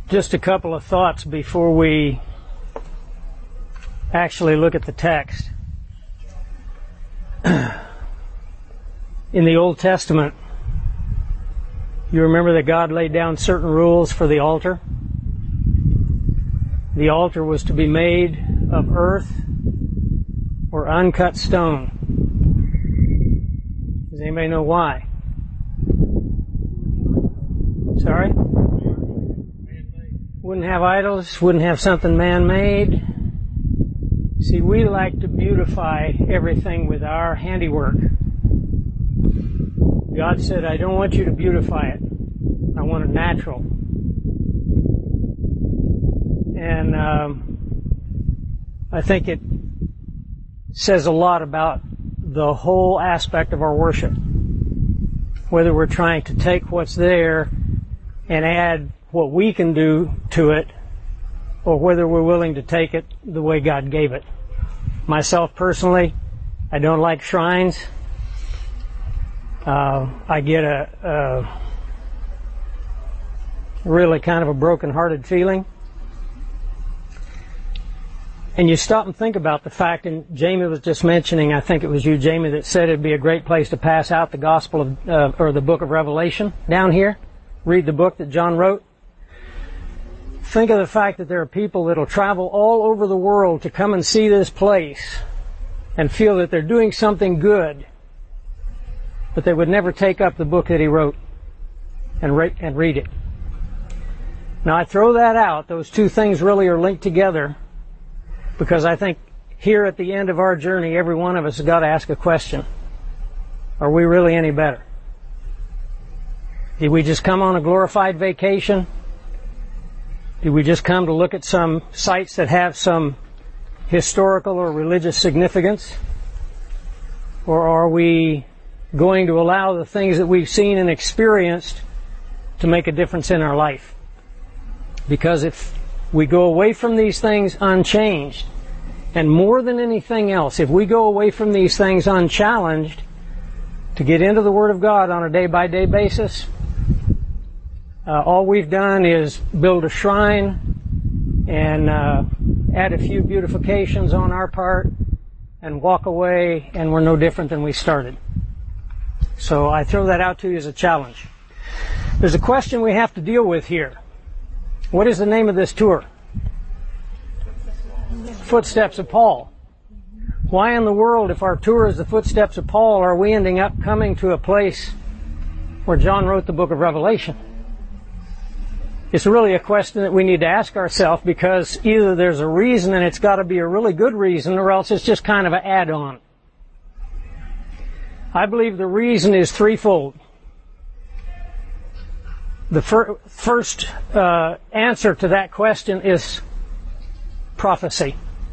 Just a couple of thoughts before we actually look at the text. In the Old Testament, you remember that God laid down certain rules for the altar. The altar was to be made of earth or uncut stone. Does anybody know why? Sorry? Wouldn't have idols, wouldn't have something man-made. See, we like to beautify everything with our handiwork. God said, I don't want you to beautify it. I want it natural. And I think it says a lot about the whole aspect of our worship. Whether we're trying to take what's there and add what we can do to it, or whether we're willing to take it the way God gave it. Myself personally, I don't like shrines. I get a really kind of a broken-hearted feeling. And you stop and think about the fact, and Jamie was just mentioning, I think it was you, Jamie, that said it'd be a great place to pass out the Gospel of, or the book of Revelation down here. Read the book that John wrote. Think of the fact that there are people that will travel all over the world to come and see this place and feel that they're doing something good, but they would never take up the book that he wrote and read it. Now I throw that out. Those two things really are linked together, because I think here at the end of our journey, every one of us has got to ask a question. Are we really any better? Did we just come on a glorified vacation? Did we just come to look at some sites that have some historical or religious significance? Or are we going to allow the things that we've seen and experienced to make a difference in our life? Because if we go away from these things unchanged, and more than anything else, if we go away from these things unchallenged to get into the Word of God on a day-by-day basis, all we've done is build a shrine and add a few beautifications on our part and walk away, and we're no different than we started. So I throw that out to you as a challenge. There's a question we have to deal with here. What is the name of this tour? Footsteps of Paul. Why in the world, if our tour is the Footsteps of Paul, are we ending up coming to a place where John wrote the book of Revelation? It's really a question that we need to ask ourselves, because either there's a reason, and it's got to be a really good reason, or else it's just kind of an add-on. I believe the reason is threefold. The first answer to that question is prophecy.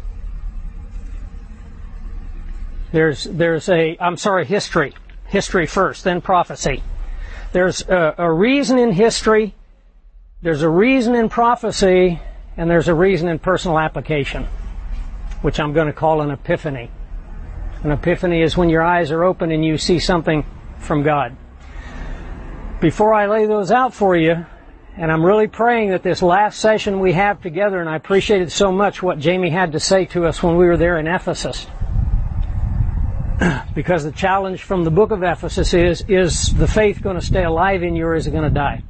History. History first, then prophecy. There's a reason in history, there's a reason in prophecy, and there's a reason in personal application, which I'm going to call an epiphany. An epiphany is when your eyes are open and you see something from God. Before I lay those out for you, and I'm really praying that this last session we have together, and I appreciated so much what Jamie had to say to us when we were there in Ephesus, because the challenge from the book of Ephesus is the faith going to stay alive in you, or is it going to die?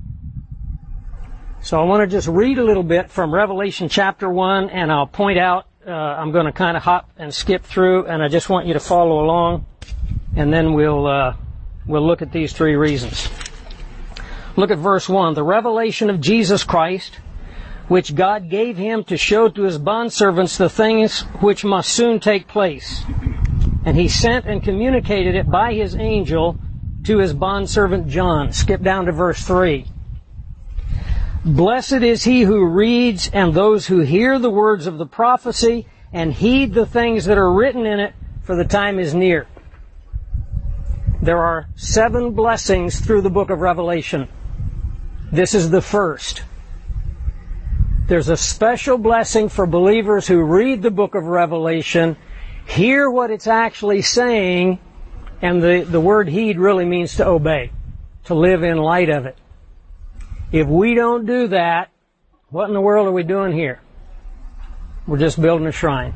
So I want to just read a little bit from Revelation chapter 1, and I'll point out, I'm going to kind of hop and skip through, and I just want you to follow along, and then we'll look at these three reasons. Look at verse 1. The revelation of Jesus Christ, which God gave him to show to his bondservants the things which must soon take place. And he sent and communicated it by his angel to his bondservant John. Skip down to verse 3. Blessed is he who reads and those who hear the words of the prophecy and heed the things that are written in it, for the time is near. There are 7 blessings through the book of Revelation. This is the first. There's a special blessing for believers who read the book of Revelation, hear what it's actually saying, and the word heed really means to obey, to live in light of it. If we don't do that, What in the world are we doing here? We're just building a shrine.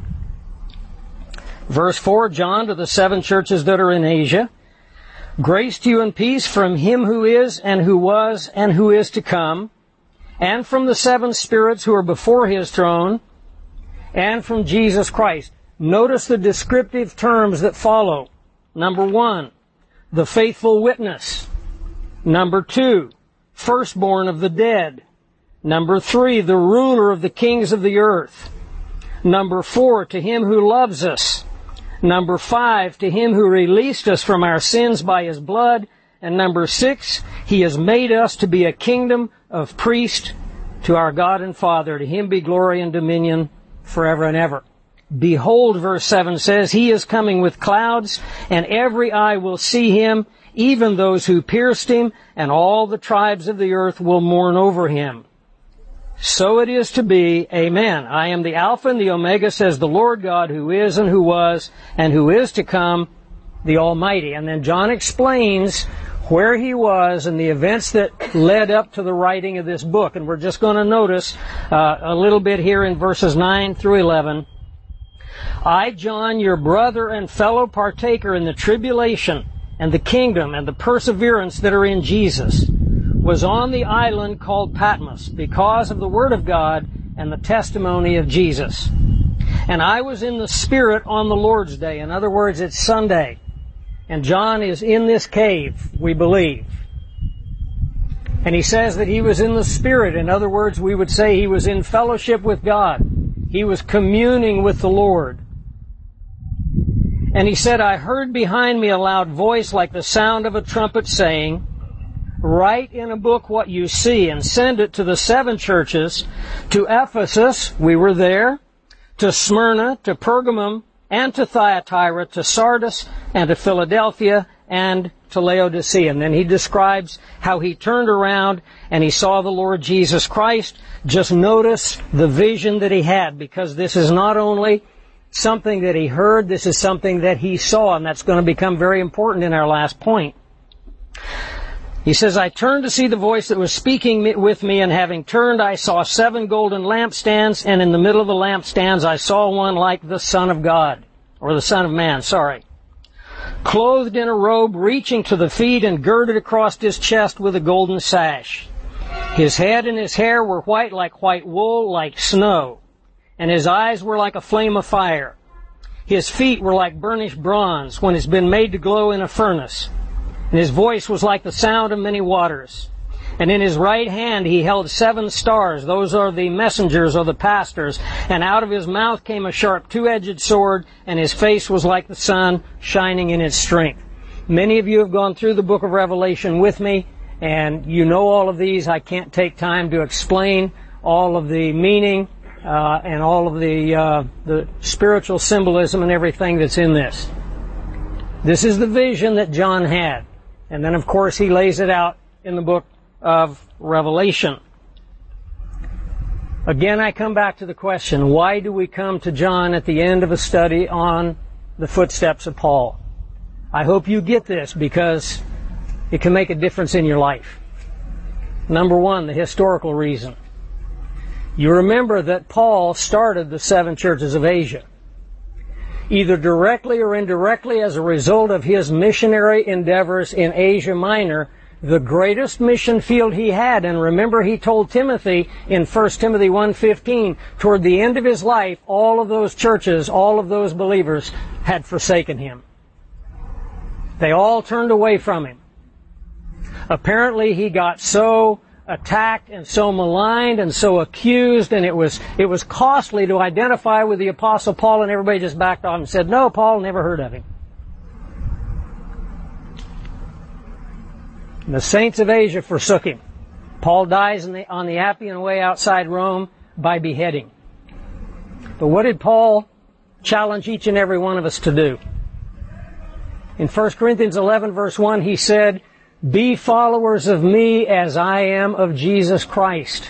Verse 4, John, to the 7 churches that are in Asia. Grace to you and peace from him who is, and who was, and who is to come, and from the 7 spirits who are before his throne, and from Jesus Christ. Notice the descriptive terms that follow. Number 1, the faithful witness. Number 2, firstborn of the dead. Number 3, the ruler of the kings of the earth. Number 4, to him who loves us. Number 5, to him who released us from our sins by his blood. And number 6, he has made us to be a kingdom of priests to our God and Father. To him be glory and dominion forever and ever. Behold, verse 7 says, he is coming with clouds, and every eye will see him, even those who pierced him, and all the tribes of the earth will mourn over him. So it is to be. Amen. I am the Alpha and the Omega, says the Lord God, who is and who was and who is to come, the Almighty. And then John explains where he was and the events that led up to the writing of this book. And we're just going to notice a little bit here in verses 9 through 11. I, John, your brother and fellow partaker in the tribulation and the kingdom and the perseverance that are in Jesus, was on the island called Patmos because of the Word of God and the testimony of Jesus. And I was in the Spirit on the Lord's Day. In other words, it's Sunday. And John is in this cave, we believe. And he says that he was in the Spirit. In other words, we would say he was in fellowship with God. He was communing with the Lord. And he said, I heard behind me a loud voice like the sound of a trumpet saying, write in a book what you see and send it to the 7 churches, to Ephesus, we were there, to Smyrna, to Pergamum, and to Thyatira, to Sardis, and to Philadelphia, and to Laodicea. And then he describes how he turned around and he saw the Lord Jesus Christ. Just notice the vision that he had, because this is not only something that he heard, this is something that he saw, and that's going to become very important in our last point. He says, I turned to see the voice that was speaking with me, and having turned, I saw 7 golden lampstands, and in the middle of the lampstands I saw one like the Son of God, or the Son of Man, clothed in a robe reaching to the feet and girded across his chest with a golden sash. His head and his hair were white like white wool, like snow, and his eyes were like a flame of fire. His feet were like burnished bronze when it's been made to glow in a furnace. And his voice was like the sound of many waters. And in his right hand he held 7 stars. Those are the messengers or the pastors. And out of his mouth came a sharp 2-edged sword, and his face was like the sun shining in its strength. Many of you have gone through the book of Revelation with me, and you know all of these. I can't take time to explain all of the meaning and all of the spiritual symbolism and everything that's in this. This is the vision that John had. And then, of course, he lays it out in the book of Revelation. Again, I come back to the question, why do we come to John at the end of a study on the footsteps of Paul? I hope you get this, because it can make a difference in your life. Number 1, the historical reason. You remember that Paul started the 7 churches of Asia, either directly or indirectly as a result of his missionary endeavors in Asia Minor, the greatest mission field he had. And remember, he told Timothy in 1 Timothy 1:15, toward the end of his life, all of those churches, all of those believers had forsaken him. They all turned away from him. Apparently, he got so attacked and so maligned and so accused, and it was costly to identify with the Apostle Paul, and everybody just backed off and said, no, Paul, never heard of him. And the saints of Asia forsook him. Paul dies on the Appian Way outside Rome by beheading. But what did Paul challenge each and every one of us to do? In 1 Corinthians 11, verse 1, he said, be followers of me as I am of Jesus Christ.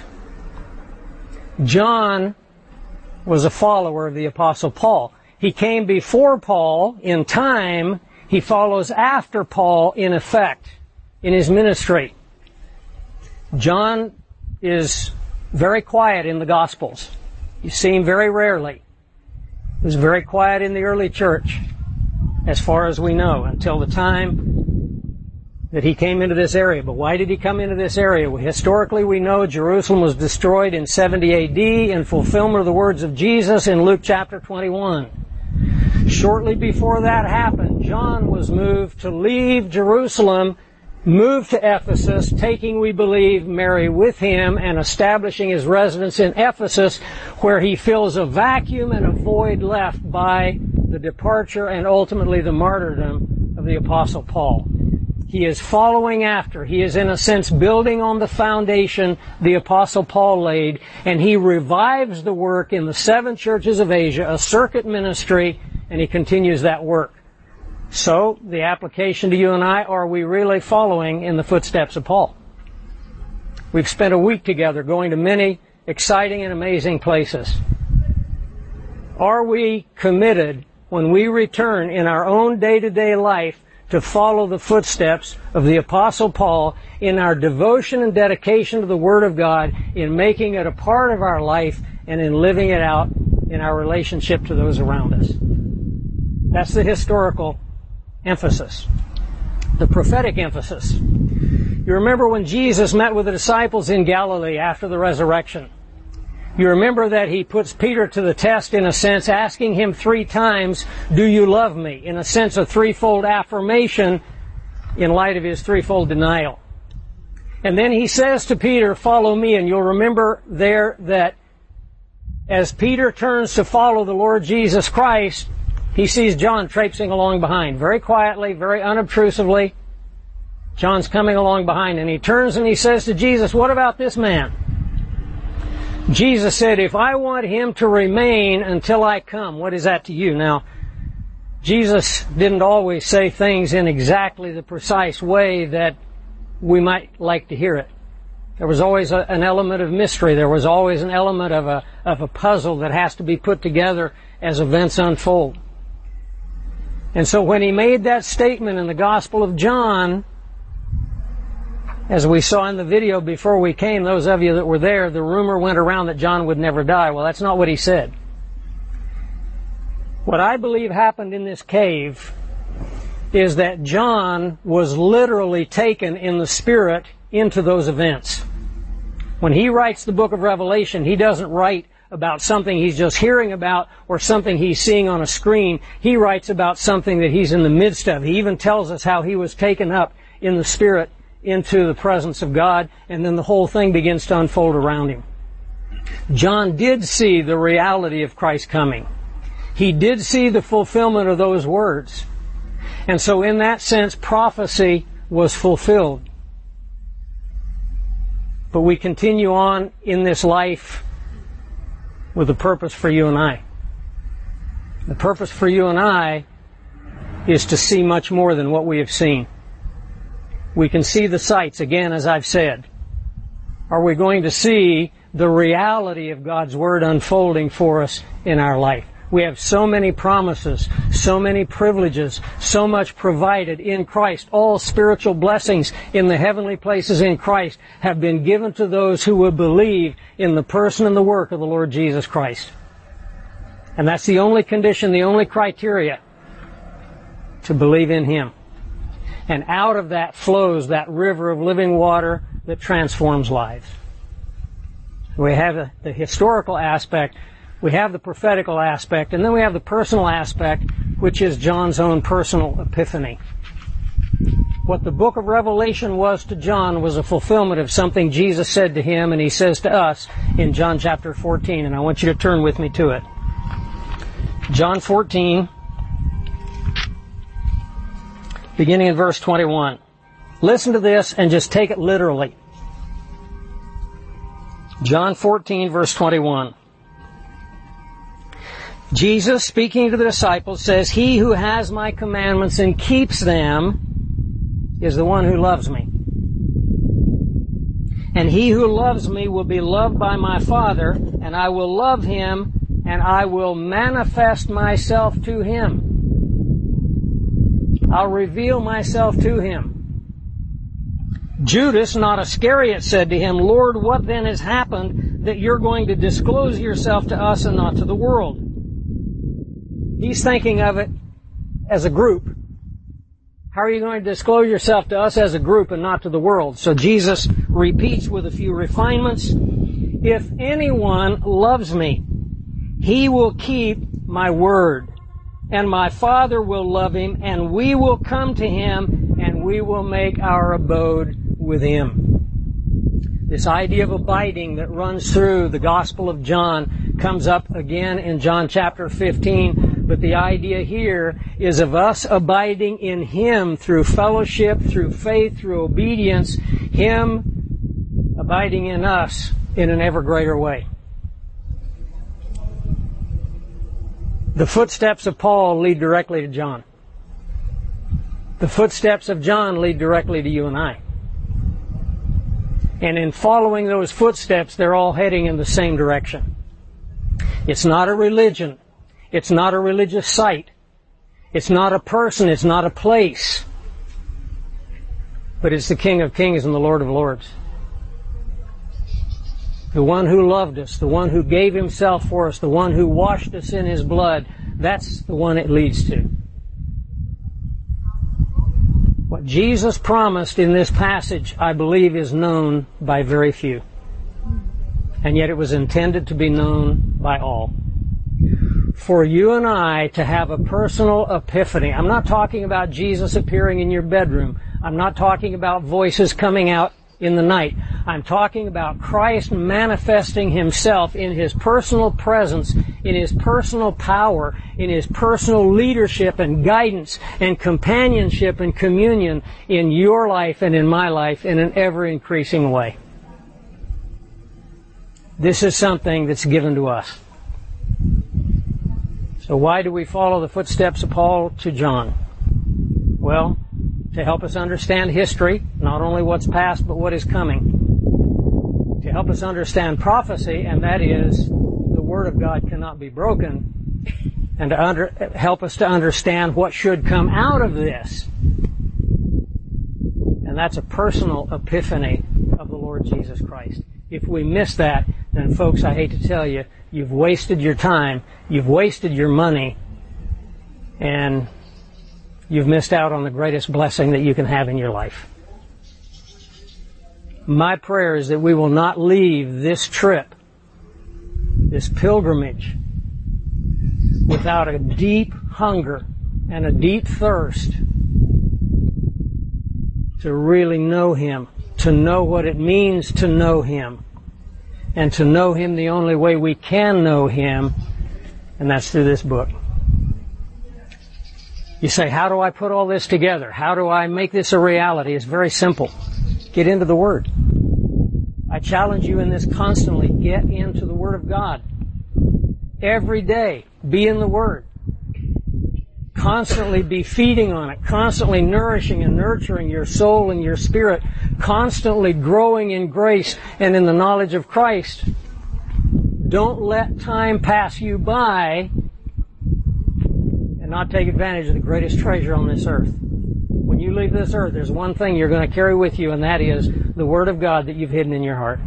John was a follower of the Apostle Paul. He came before Paul in time. He follows after Paul in effect in his ministry. John is very quiet in the Gospels. You see him very rarely. He was very quiet in the early church, as far as we know, until the time that he came into this area. But why did he come into this area? Well, historically, we know Jerusalem was destroyed in 70 A.D. in fulfillment of the words of Jesus in Luke chapter 21. Shortly before that happened, John was moved to leave Jerusalem, move to Ephesus, taking, we believe, Mary with him and establishing his residence in Ephesus, where he fills a vacuum and a void left by the departure and ultimately the martyrdom of the Apostle Paul. He is following after. He is, in a sense, building on the foundation the Apostle Paul laid, and he revives the work in the 7 churches of Asia, a circuit ministry, and he continues that work. So, the application to you and I, are we really following in the footsteps of Paul? We've spent a week together going to many exciting and amazing places. Are we committed, when we return in our own day-to-day life, to follow the footsteps of the Apostle Paul in our devotion and dedication to the Word of God, in making it a part of our life, and in living it out in our relationship to those around us? That's the historical emphasis. The prophetic emphasis. You remember when Jesus met with the disciples in Galilee after the resurrection. You remember that he puts Peter to the test, in a sense, asking him 3 times, "Do you love me?" In a sense, a threefold affirmation in light of his threefold denial. And then he says to Peter, "Follow me." And you'll remember there that as Peter turns to follow the Lord Jesus Christ, he sees John traipsing along behind, very quietly, very unobtrusively. John's coming along behind, and he turns and he says to Jesus, "What about this man?" Jesus said, "If I want him to remain until I come, what is that to you?" Now, Jesus didn't always say things in exactly the precise way that we might like to hear it. There was always an element of mystery. There was always an element of a puzzle that has to be put together as events unfold. And so when he made that statement in the Gospel of John, as we saw in the video before we came, those of you that were there, the rumor went around that John would never die. Well, that's not what he said. What I believe happened in this cave is that John was literally taken in the Spirit into those events. When he writes the book of Revelation, he doesn't write about something he's just hearing about or something he's seeing on a screen. He writes about something that he's in the midst of. He even tells us how he was taken up in the Spirit into the presence of God, and then the whole thing begins to unfold around him. John did see the reality of Christ coming. He did see the fulfillment of those words. And so in that sense, prophecy was fulfilled. But we continue on in this life with a purpose for you and I. The purpose for you and I is to see much more than what we have seen. We can see the sights, again, as I've said. Are we going to see the reality of God's Word unfolding for us in our life? We have so many promises, so many privileges, so much provided in Christ. All spiritual blessings in the heavenly places in Christ have been given to those who will believe in the person and the work of the Lord Jesus Christ. And that's the only condition, the only criteria to believe in Him. And out of that flows that river of living water that transforms lives. We have the historical aspect, we have the prophetical aspect, and then we have the personal aspect, which is John's own personal epiphany. What the book of Revelation was to John was a fulfillment of something Jesus said to him, and he says to us in John chapter 14, and I want you to turn with me to it. John 14, beginning in verse 21. Listen to this and just take it literally. John 14, verse 21. Jesus, speaking to the disciples, says, "He who has my commandments and keeps them is the one who loves me. And he who loves me will be loved by my Father, and I will love him, and I will manifest myself to him." I'll reveal myself to him. Judas, not Iscariot, said to him, Lord, what then has happened that you're going to disclose yourself to us and not to the world? He's thinking of it as a group. How are you going to disclose yourself to us as a group and not to the world? So Jesus repeats with a few refinements, if anyone loves me, he will keep my word, and my Father will love him, and we will come to him, and we will make our abode with him. This idea of abiding that runs through the Gospel of John comes up again in John chapter 15, but the idea here is of us abiding in him through fellowship, through faith, through obedience, him abiding in us in an ever greater way. The footsteps of Paul lead directly to John. The footsteps of John lead directly to you and I. And in following those footsteps, they're all heading in the same direction. It's not a religion. It's not a religious site. It's not a person. It's not a place. But it's the King of Kings and the Lord of Lords. The one who loved us, the one who gave himself for us, the one who washed us in his blood, that's the one it leads to. What Jesus promised in this passage, I believe, is known by very few. And yet it was intended to be known by all. For you and I to have a personal epiphany. I'm not talking about Jesus appearing in your bedroom. I'm not talking about voices coming out in the night. I'm talking about Christ manifesting himself in his personal presence, in his personal power, in his personal leadership and guidance and companionship and communion in your life and in my life in an ever-increasing way. This is something that's given to us. So why do we follow the footsteps of Paul to John? Well, to help us understand history, not only what's past, but what is coming. To help us understand prophecy, and that is, the Word of God cannot be broken, and to help us to understand what should come out of this. And that's a personal epiphany of the Lord Jesus Christ. If we miss that, then folks, I hate to tell you, you've wasted your time, you've wasted your money, and you've missed out on the greatest blessing that you can have in your life. My prayer is that we will not leave this trip, this pilgrimage, without a deep hunger and a deep thirst to really know him, to know what it means to know him, and to know him the only way we can know him, and that's through this book. You say, how do I put all this together? How do I make this a reality? It's very simple. Get into the Word. I challenge you in this constantly. Get into the Word of God. Every day, be in the Word. Constantly be feeding on it. Constantly nourishing and nurturing your soul and your spirit. Constantly growing in grace and in the knowledge of Christ. Don't let time pass you by and not take advantage of the greatest treasure on this earth. When you leave this earth, there's one thing you're going to carry with you, and that is the Word of God that you've hidden in your heart.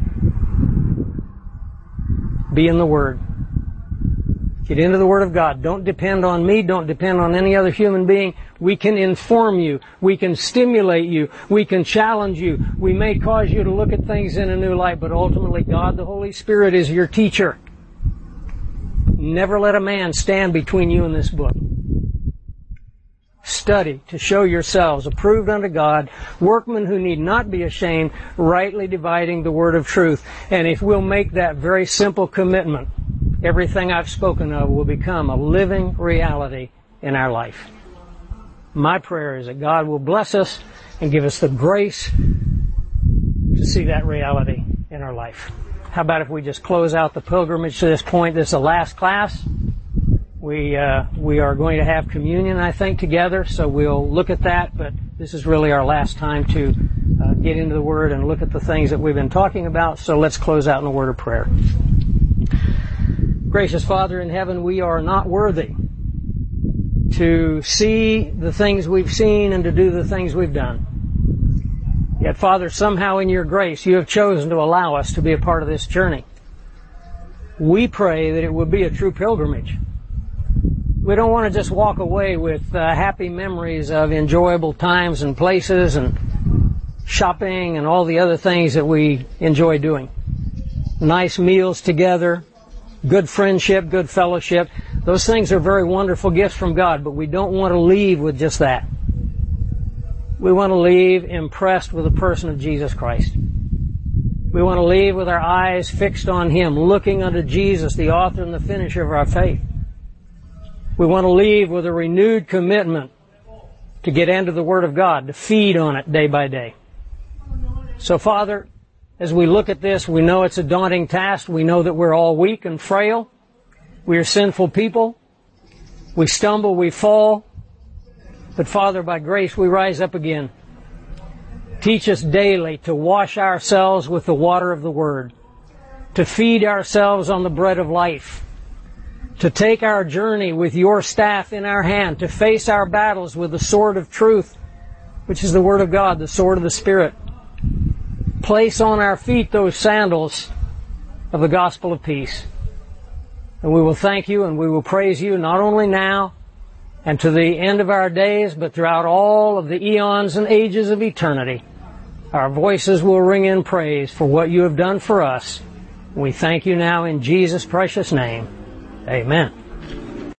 Be in the Word. Get into the Word of God. Don't depend on me. Don't depend on any other human being. We can inform you. We can stimulate you. We can challenge you. We may cause you to look at things in a new light, but ultimately God, the Holy Spirit, is your teacher. Never let a man stand between you and this book. Study to show yourselves approved unto God, workmen who need not be ashamed, rightly dividing the word of truth. And if we'll make that very simple commitment, everything I've spoken of will become a living reality in our life. My prayer is that God will bless us and give us the grace to see that reality in our life. How about if we just close out the pilgrimage to this point? This is the last class. We are going to have communion, I think, together, so we'll look at that, but this is really our last time to get into the Word and look at the things that we've been talking about, so let's close out in a word of prayer. Gracious Father in heaven, we are not worthy to see the things we've seen and to do the things we've done. Yet, Father, somehow in your grace, you have chosen to allow us to be a part of this journey. We pray that it would be a true pilgrimage. We don't want to just walk away with happy memories of enjoyable times and places and shopping and all the other things that we enjoy doing. Nice meals together, good friendship, good fellowship. Those things are very wonderful gifts from God, but we don't want to leave with just that. We want to leave impressed with the person of Jesus Christ. We want to leave with our eyes fixed on Him, looking unto Jesus, the author and the finisher of our faith. We want to leave with a renewed commitment to get into the Word of God, to feed on it day by day. So, Father, as we look at this, we know it's a daunting task. We know that we're all weak and frail. We are sinful people. We stumble, we fall. But, Father, by grace, we rise up again. Teach us daily to wash ourselves with the water of the Word, to feed ourselves on the bread of life, to take our journey with your staff in our hand, to face our battles with the sword of truth, which is the Word of God, the sword of the Spirit. Place on our feet those sandals of the gospel of peace. And we will thank you and we will praise you not only now and to the end of our days, but throughout all of the eons and ages of eternity. Our voices will ring in praise for what you have done for us. We thank you now in Jesus' precious name. Amen.